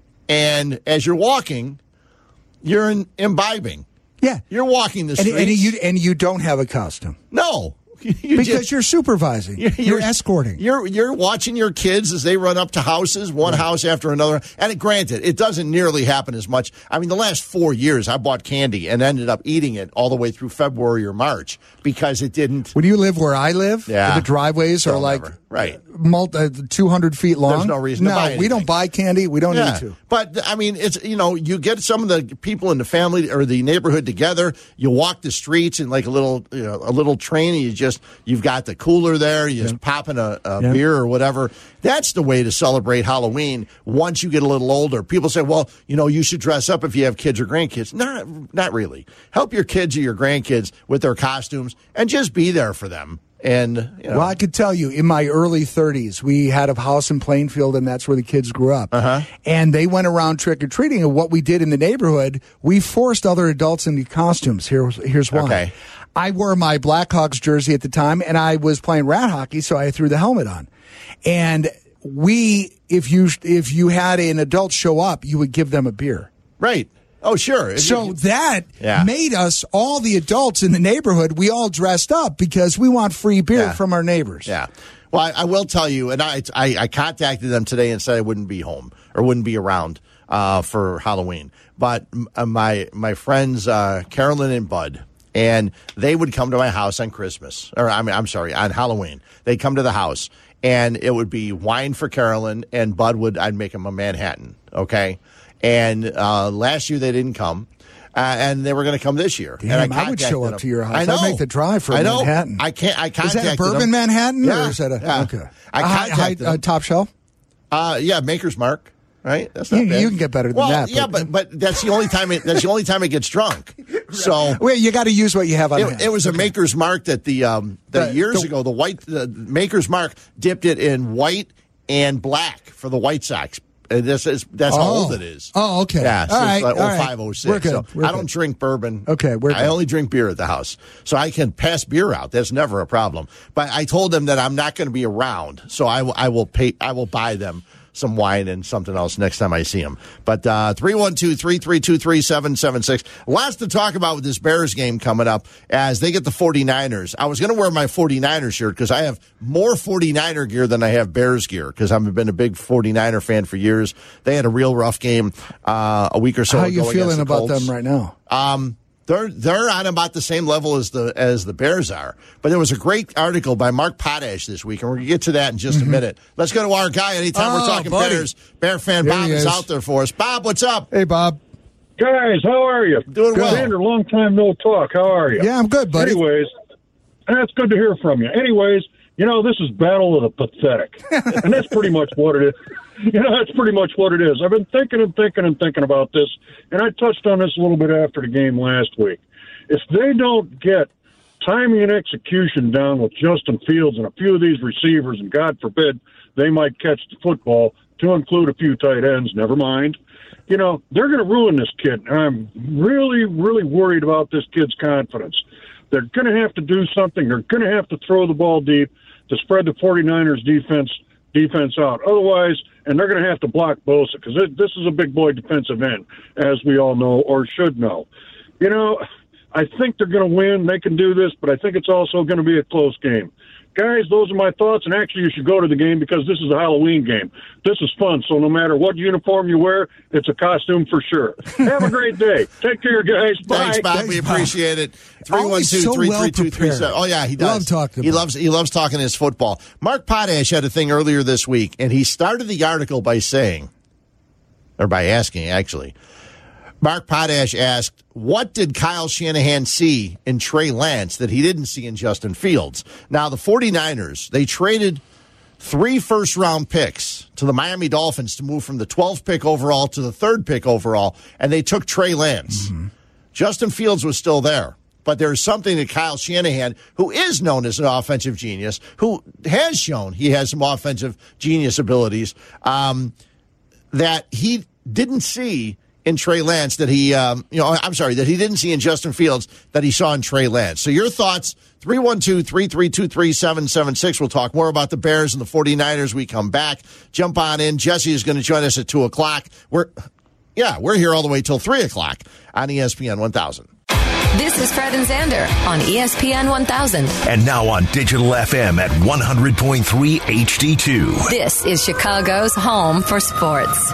And as you're walking, you're in, imbibing. Yeah, You're walking the and, streets. and you and you don't have a costume no. You because just- you're supervising. You're, escorting. You're you're watching your kids as they run up to houses, one house after another. And granted, it doesn't nearly happen as much. I mean, the last four years, I bought candy and ended up eating it all the way through February or March because it didn't. When you live where I live, Yeah. the driveways are Don't like ever. Right. multi, uh, two hundred feet long. There's no reason to No, buy we anything. don't buy candy. We don't Yeah, need to. but I mean, it's you know, you get some of the people in the family or the neighborhood together. You walk the streets in like a little, you know, a little train, and you just you've got the cooler there. You just popping a, a Yeah. beer or whatever. That's the way to celebrate Halloween. Once you get a little older, people say, "Well, you know, you should dress up if you have kids or grandkids." Not, not really. Help your kids or your grandkids with their costumes, and just be there for them. And you know, Well, I could tell you, in my early thirties, we had a house in Plainfield, and that's where the kids grew up. Uh-huh. And they went around trick or treating. And what we did in the neighborhood, we forced other adults into costumes. Here's here's why. Okay. I wore my Blackhawks jersey at the time, and I was playing rat hockey, so I threw the helmet on. And we, if you if you had an adult show up, you would give them a beer. right? Oh, sure. If So you- that Yeah. made us, all the adults in the neighborhood, we all dressed up because we want free beer Yeah. from our neighbors. Yeah. Well, I, I will tell you, and I, I I contacted them today and said I wouldn't be home or wouldn't be around uh, for Halloween. But uh, my my friends uh, Carolyn and Bud, and they would come to my house on Christmas, or I mean, I'm sorry, on Halloween. They'd come to the house, and it would be wine for Carolyn, and Bud would I'd make him a Manhattan, okay. And uh, last year they didn't come. Uh, and they were going to come this year. Damn, and I would show contacted up them. to your house. I I'd know. make the drive for a I know. Manhattan. I can't. I Is contacted that a bourbon them. Manhattan, Yeah. or is that a Yeah. okay? I A high- contacted high- uh, them. top shelf. Uh, yeah, Maker's Mark, right? That's not You- bad. you can get better than well, that, Yeah, but- but but that's the only time it that's the only time it gets drunk. So Well, you got to use what you have on it, hand. it was a Maker's Mark that the um the, The- years the- ago the white the Maker's Mark dipped it in white and black for the White Sox. Uh, This is that's oh. how old it is. Oh, okay. Yeah, all right, like all right. oh five, oh six. We're good. So We're I don't good. drink bourbon. Okay, we're I good. only drink beer at the house, so I can pass beer out. That's never a problem. But I told them that I'm not going to be around, so I, w- I will pay. I will buy them some wine and something else next time I see them. But uh, three one two, three three two, three seven seven six. Lots to talk about with this Bears game coming up as they get the 49ers. I was going to wear my 49ers shirt because I have more 49er gear than I have Bears gear because I've been a big 49er fan for years. They had a real rough game uh, a week or so How ago. are you feeling the about Colts. them right now? Um, they're they're on about the same level as the as the Bears are. But there was a great article by Mark Potash this week, and we're gonna get to that in just Mm-hmm. a minute. Let's go to our guy. Anytime Oh, we're talking buddy. Bears, Bear fan There Bob he is. is. out there for us. Bob, what's up? Hey, Bob. Guys, how are you? Doing well. Xander, long time no talk. How are you? Yeah, I'm good, buddy. Anyways, that's good to hear from you. Anyways, you know, this is Battle of the Pathetic. And that's pretty much what it is. You know, that's pretty much what it is. I've been thinking and thinking and thinking about this, and I touched on this a little bit after the game last week. If they don't get timing and execution down with Justin Fields and a few of these receivers, and God forbid they might catch the football, to include a few tight ends, never mind, you know, they're going to ruin this kid. And I'm really, really worried about this kid's confidence. They're going to have to do something. They're going to have to throw the ball deep to spread the 49ers defense defense out. Otherwise, and they're going to have to block Bosa because this is a big boy defensive end, as we all know or should know. You know, I think they're going to win. They can do this, but I think it's also going to be a close game. Guys, those are my thoughts, and actually you should go to the game because this is a Halloween game. This is fun, so no matter what uniform you wear, it's a costume for sure. Have a great day. Take care, guys. Bye. Thanks, Bob. Thanks, we Bob. appreciate it. Three one Always two, so three well three two, three seven. prepared. Oh yeah, he does. Love talking He about loves he loves talking his football. Mark Potash had a thing earlier this week, and he started the article by saying, or by asking, actually. Mark Potash asked, what did Kyle Shanahan see in Trey Lance that he didn't see in Justin Fields? Now, the 49ers, they traded three first-round picks to the Miami Dolphins to move from the twelfth pick overall to the third pick overall, and they took Trey Lance. Mm-hmm. Justin Fields was still there. But there's something that Kyle Shanahan, who is known as an offensive genius, who has shown he has some offensive genius abilities, um, that he didn't see in Trey Lance that he, um, you know, I'm sorry, that he didn't see in Justin Fields that he saw in Trey Lance. So your thoughts, three one two, three three two, three seven seven six. We'll talk more about the Bears and the 49ers. We come back. Jump on in. Jesse is going to join us at two o'clock. We're, yeah, we're here all the way till three o'clock on E S P N one thousand. This is Fred and Xander on E S P N one thousand. And now on digital F M at one hundred point three H D two. This is Chicago's home for sports.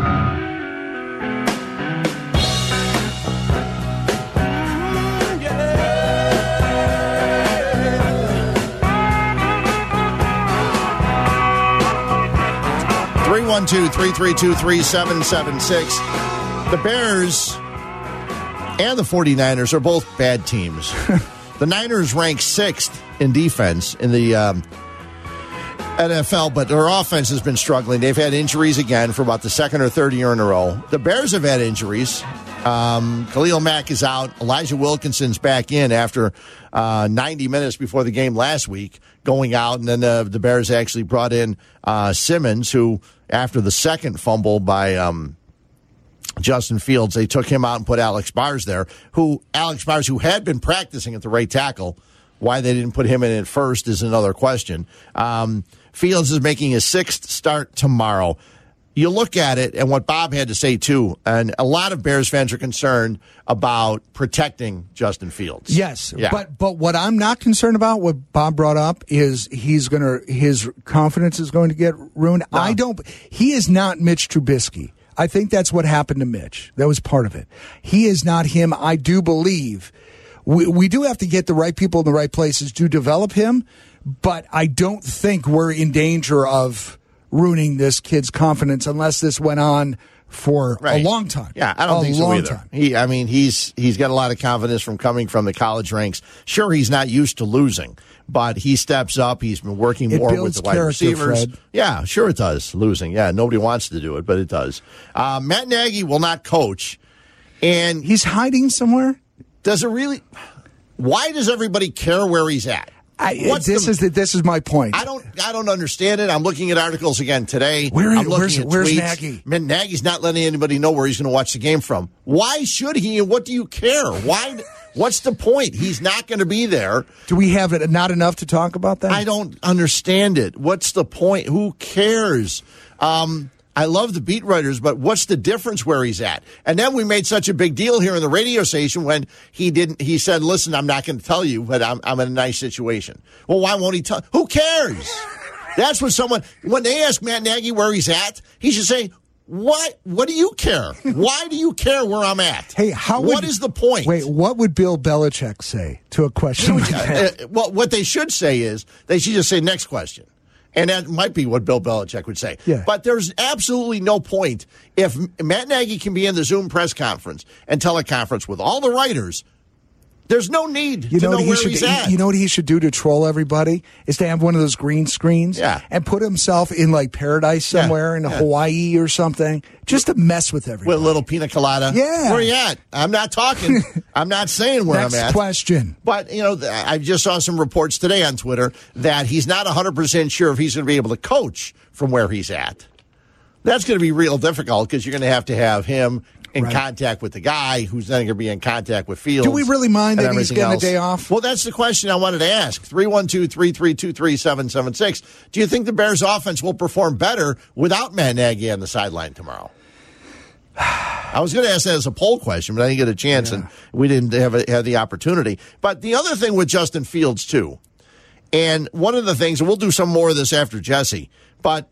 three one two, three three two, three seven seven six. The Bears and the 49ers are both bad teams. The Niners rank sixth in defense in the um, N F L, but their offense has been struggling. They've had injuries again for about the second or third year in a row. The Bears have had injuries. Um, Khalil Mack is out. Elijah Wilkinson's back in after uh, ninety minutes before the game last week, going out. And then uh, the Bears actually brought in uh, Simmons, who, after the second fumble by um, Justin Fields, they took him out and put Alex Bars there, who Alex Bars, who had been practicing at the right tackle. Why they didn't put him in at first is another question. Um, Fields is making his sixth start tomorrow. You look at it, and what Bob had to say, too, and a lot of Bears fans are concerned about protecting Justin Fields. Yes, yeah. but but what I'm not concerned about, what Bob brought up, is he's going to his confidence is going to get ruined. No. I don't. He is not Mitch Trubisky. I think that's what happened to Mitch. That was part of it. He is not him. I do believe we we do have to get the right people in the right places to develop him, but I don't think we're in danger of ruining this kid's confidence unless this went on for Right. a long time. Yeah, I don't a think so long either. time. He, I mean, he's he's got a lot of confidence from coming from the college ranks. Sure, he's not used to losing, but he steps up. He's been working It more with builds the wide character, receivers. Fred. Yeah, sure it does. Losing, yeah, nobody wants to do it, but it does. Uh, Matt Nagy will not coach, and He's hiding somewhere. does it really? Why does everybody care where he's at? I, What's this the, is the, this is my point. I don't I don't understand it. I'm looking at articles again today. Where, I'm looking where's at where's tweets. Nagy? Man, Nagy's not letting anybody know where he's going to watch the game from. Why should he? And what do you care? Why? What's the point? He's not going to be there. Do we have it not enough to talk about that? I don't understand it. What's the point? Who cares? Um, I love the beat writers, but what's the difference where he's at? And then we made such a big deal here in the radio station when he didn't. He said, "Listen, I'm not going to tell you, but I'm I'm in a nice situation." Well, why won't he tell? Who cares? That's what someone when they ask Matt Nagy where he's at, he should say, "What? What do you care? Why do you care where I'm at? Hey, how? What would, is the point?" Wait, what would Bill Belichick say to a question like that? Uh, well, what they should say is they should just say next question. And that might be what Bill Belichick would say. Yeah. But there's absolutely no point if Matt Nagy can be in the Zoom press conference and teleconference with all the writers. There's no need you to know, know what he where should, he's at. You know what he should do to troll everybody? Is to have one of those green screens Yeah. and put himself in like paradise somewhere Yeah. in Yeah. Hawaii or something just to mess with everybody. With a little pina colada. Yeah. Where you at? I'm not talking. I'm not saying where Next I'm at. question. But, you know, I just saw some reports today on Twitter that he's not one hundred percent sure if he's going to be able to coach from where he's at. That's going to be real difficult because you're going to have to have him in Right. contact with the guy who's then going to be in contact with Fields. Do we really mind and that he's everything getting else. a day off? Well, that's the question I wanted to ask. three one two, three three two, three seven seven six. Do you think the Bears offense will perform better without Matt Nagy on the sideline tomorrow? I was going to ask that as a poll question, but I didn't get a chance, Yeah. and we didn't have, a, have the opportunity. But the other thing with Justin Fields, too, and one of the things, and we'll do some more of this after Jesse, but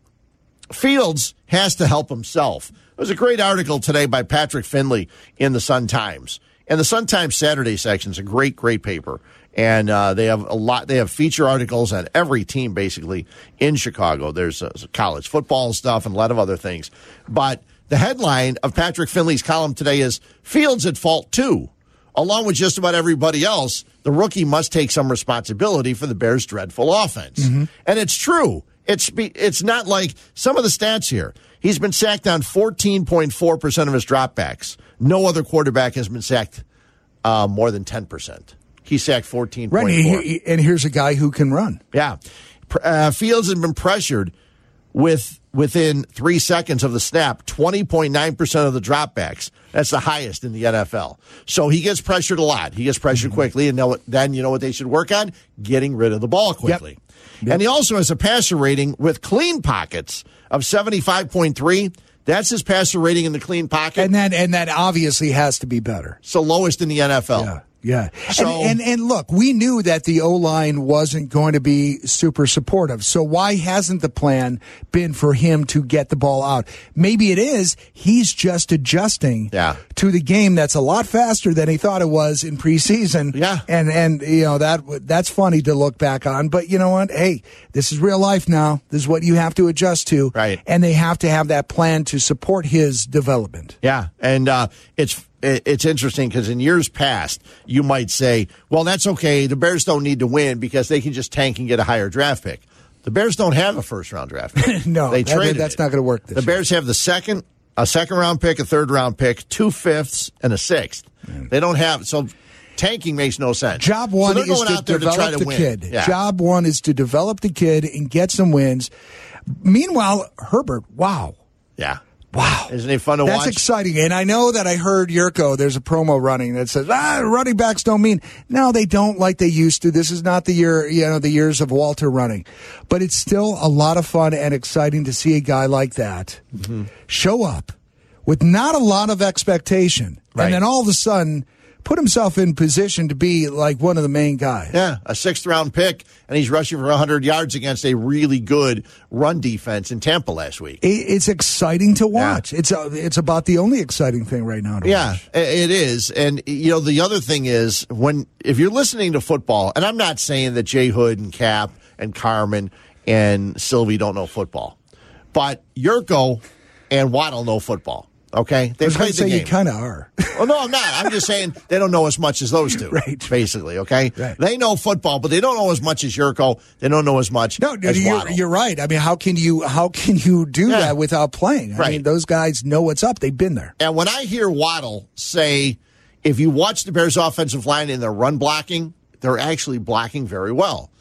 Fields has to help himself. There was a great article today by Patrick Finley in the Sun-Times. And the Sun-Times Saturday section is a great, great paper. And uh, they have a lot. They have feature articles on every team, basically, in Chicago. There's uh, college football stuff and a lot of other things. But the headline of Patrick Finley's column today is Fields at fault, too. Along with just about everybody else, the rookie must take some responsibility for the Bears' dreadful offense. Mm-hmm. And it's true. It's it's not like some of the stats here. He's been sacked on fourteen point four percent of his dropbacks. No other quarterback has been sacked uh, more than ten percent. He sacked fourteen point four. Right, and here's a guy who can run. Yeah. Uh, Fields has been pressured with within three seconds of the snap, twenty point nine percent of the dropbacks. That's the highest in the N F L. So he gets pressured a lot. He gets pressured mm-hmm. quickly, and then you know what they should work on? Getting rid of the ball quickly. Yep. Yep. And he also has a passer rating with clean pockets of seventy-five point three. That's his passer rating in the clean pocket. And that and that obviously has to be better. So lowest in the N F L. Yeah. Yeah. So, and, and and look, we knew that the O-line wasn't going to be super supportive. So why hasn't the plan been for him to get the ball out? Maybe it is. He's just adjusting yeah. to the game that's a lot faster than he thought it was in preseason. Yeah. And and you know that that's funny to look back on, but you know what? Hey, this is real life now. This is what you have to adjust to. Right. And they have to have that plan to support his development. Yeah. And uh, it's It's interesting because in years past, you might say, well, that's okay. The Bears don't need to win because they can just tank and get a higher draft pick. The Bears don't have a first-round draft pick. no, they that, traded that's it. not going to work this The year. Bears have the second, a second-round pick, a third-round pick, two fifths, and a sixth. Mm. They don't have – so tanking makes no sense. Job one so is to develop to the win. kid. Yeah. Job one is to develop the kid and get some wins. Meanwhile, Herbert, wow. Yeah. Wow. Isn't it fun to That's watch? That's exciting. And I know that I heard Yurko, there's a promo running that says, ah, running backs don't mean. No, they don't like they used to. This is not the year, you know, the years of Walter running. But it's still a lot of fun and exciting to see a guy like that mm-hmm. show up with not a lot of expectation. Right. And then all of a sudden put himself in position to be like one of the main guys. Yeah, a sixth round pick, and he's rushing for one hundred yards against a really good run defense in Tampa last week. It's exciting to watch. Yeah. It's a, it's about the only exciting thing right now to yeah, watch. It is. And, you know, the other thing is, when if you're listening to football, and I'm not saying that Jay Hood and Cap and Carmen and Sylvie don't know football, but Yurko and Waddle know football. Okay, they played the say game. You kind of are. Well, no, I'm not. I'm just saying they don't know as much as those two. Right. Basically, okay. Right. They know football, but they don't know as much as Yurko. They don't know as much. No, as you're, Waddle. you're right. I mean, how can you how can you do Yeah. that without playing? I Right. mean, those guys know what's up. They've been there. And when I hear Waddle say, if you watch the Bears' offensive line in their run blocking, they're actually blocking very well.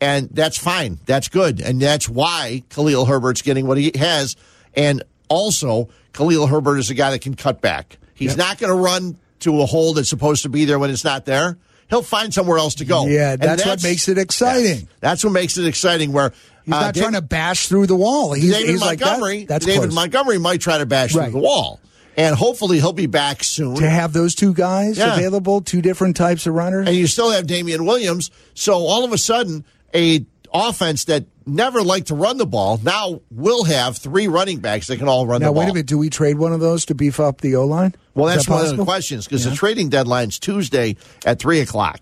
And that's fine. That's good. And that's why Khalil Herbert's getting what he has. And also, Khalil Herbert is a guy that can cut back. He's yep. not going to run to a hole that's supposed to be there when it's not there. He'll find somewhere else to go. Yeah, that's, that's what makes it exciting. Yes, that's what makes it exciting. Where he's not uh, David, trying to bash through the wall. He's, David he's Montgomery. Like that. That's David close. Montgomery might try to bash right. through the wall, and hopefully he'll be back soon. To have those two guys yeah. available, two different types of runners, and you still have Damian Williams. So all of a sudden, a offense that never liked to run the ball now will have three running backs that can all run now, the ball. Now, wait a minute. Do we trade one of those to beef up the O-line? Well, Is that's that one possible? of the questions because yeah. the trading deadline's Tuesday at three o'clock.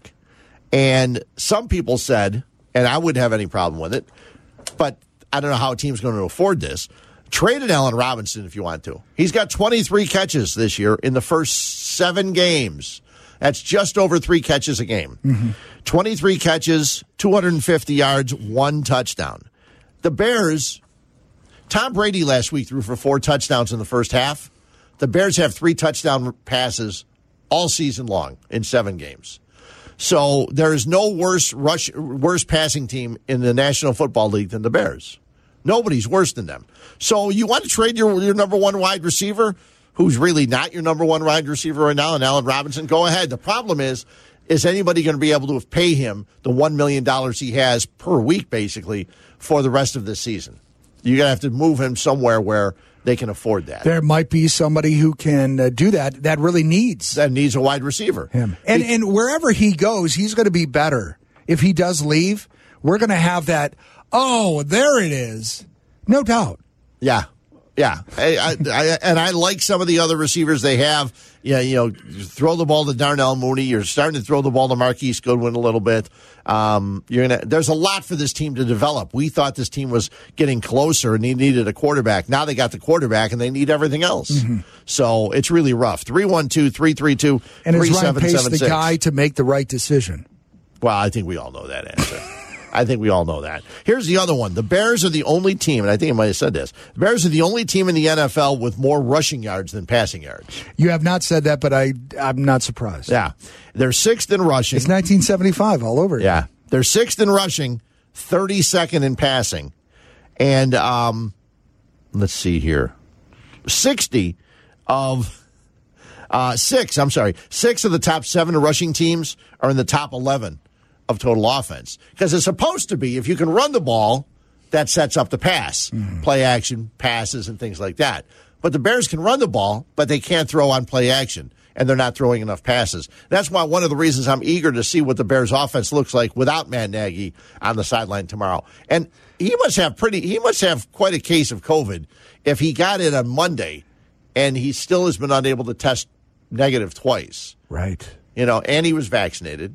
And some people said, and I wouldn't have any problem with it, but I don't know how a team's going to afford this. Trade Allen Robinson if you want to. He's got twenty-three catches this year in the first seven games. That's just over three catches a game. Mm-hmm. twenty-three catches, two hundred fifty yards, one touchdown. The Bears, Tom Brady last week threw for four touchdowns in the first half. The Bears have three touchdown passes all season long in seven games. So there is no worse rush, worse passing team in the National Football League than the Bears. Nobody's worse than them. So you want to trade your, your number one wide receiver, who's really not your number one wide receiver right now, and Allen Robinson, go ahead. The problem is, is anybody going to be able to pay him the one million dollars he has per week, basically, for the rest of this season? You're going to have to move him somewhere where they can afford that. There might be somebody who can uh, do that that really needs. That needs a wide receiver. Him. And, and wherever he goes, he's going to be better. If he does leave, we're going to have that, oh, there it is. No doubt. Yeah. Yeah. I, I, I, and I like some of the other receivers they have. Yeah, you know, you throw the ball to Darnell Mooney. You're starting to throw the ball to Marquise Goodwin a little bit. Um, you're gonna. There's a lot for this team to develop. We thought this team was getting closer and he needed a quarterback. Now they got the quarterback and they need everything else. Mm-hmm. So it's really rough. three one two, three three two, three seven seven six. And is Ryan Pace the guy to make the right decision? Well, I think we all know that answer. I think we all know that. Here's the other one. The Bears are the only team, and I think I might have said this, the Bears are the only team in the N F L with more rushing yards than passing yards. You have not said that, but I, I'm not surprised. Yeah. They're sixth in rushing. It's nineteen seventy-five all over. Yeah. They're sixth in rushing, thirty-second in passing. And um, let's see here. sixty of, uh, six, I'm sorry, six of the top seven rushing teams are in the top eleven of total offense. Because it's supposed to be, if you can run the ball, that sets up the pass, mm-hmm. play action, passes, and things like that. But the Bears can run the ball, but they can't throw on play action, and they're not throwing enough passes. That's why one of the reasons I'm eager to see what the Bears offense looks like without Matt Nagy on the sideline tomorrow. And he must have pretty, he must have quite a case of COVID if he got it on Monday, and he still has been unable to test negative twice. Right. You know, and he was vaccinated.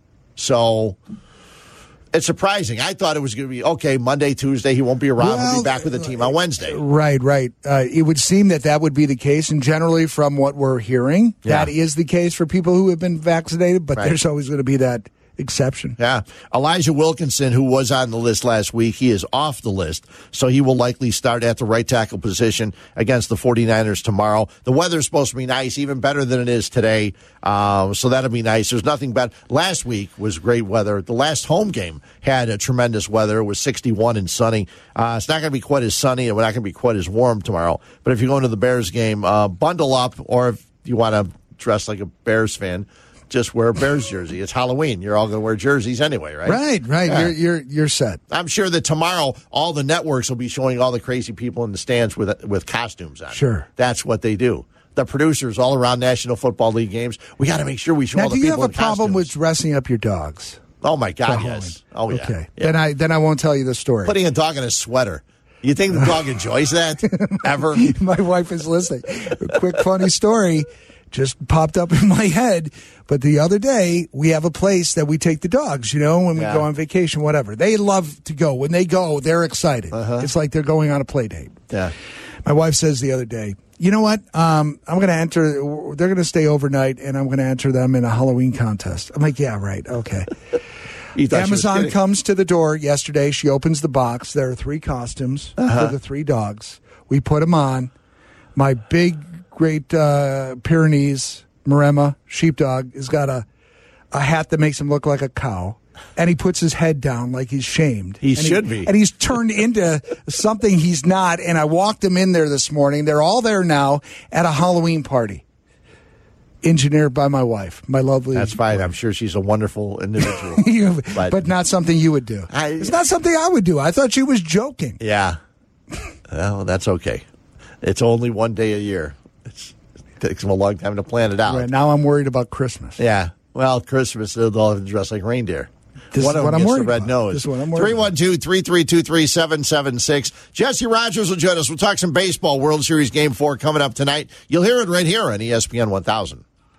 So it's surprising. I thought it was going to be, okay, Monday, Tuesday, he won't be around. Well, he'll be back with the team on Wednesday. Right, right. Uh, it would seem that that would be the case. And generally, from what we're hearing, yeah. that is the case for people who have been vaccinated. But right. there's always going to be that exception. Yeah. Elijah Wilkinson, who was on the list last week, he is off the list. So he will likely start at the right tackle position against the 49ers tomorrow. The weather's supposed to be nice, even better than it is today. Um, so that'll be nice. There's nothing bad. Last week was great weather. The last home game had a tremendous weather. It was sixty-one and sunny. Uh, it's not going to be quite as sunny and we're not going to be quite as warm tomorrow. But if you're going to the Bears game, uh, bundle up, or if you want to dress like a Bears fan, just wear a Bears jersey. It's Halloween. You're all going to wear jerseys anyway, right? Right, right. Yeah. You're, you're you're set. I'm sure that tomorrow all the networks will be showing all the crazy people in the stands with with costumes on. Sure. That's what they do. The producers all around National Football League games, we got to make sure we show now, all the people in people in do you have a problem costumes. with dressing up your dogs? Oh, my God, yes. Oh, yeah. Okay. Yeah. Then I then I won't tell you the story. Putting a dog in a sweater. You think the dog enjoys that? Ever? My wife is listening. A quick funny story just popped up in my head. But the other day, we have a place that we take the dogs, you know, when we yeah. go on vacation, whatever. They love to go. When they go, they're excited. Uh-huh. It's like they're going on a play date. Yeah. My wife says the other day, you know what? Um, I'm going to enter, they're going to stay overnight, and I'm going to enter them in a Halloween contest. I'm like, yeah, right. Okay. Amazon comes to the door yesterday. She opens the box. There are three costumes uh-huh. for the three dogs. We put them on. My big, great uh, Pyrenees Maremma sheepdog has got a, a hat that makes him look like a cow. and he puts his head down like he's shamed. He and should he, be. And he's turned into something he's not, and I walked him in there this morning. They're all there now at a Halloween party. Engineered by my wife, my lovely. That's fine. I'm sure she's a wonderful individual. you, but, but not something you would do. I, it's not something I would do. I thought she was joking. Yeah. Well, that's okay. It's only one day a year. It's, it takes them a long time to plan it out. Right, now I'm worried about Christmas. Yeah. Well, Christmas, they'll all dress like reindeer. This One is of what them I'm gets worried the red about. nose. This is what I'm worried three one two, three three two, three seven seven six. Jesse Rogers will join us. We'll talk some baseball. World Series Game four coming up tonight. You'll hear it right here on E S P N one thousand.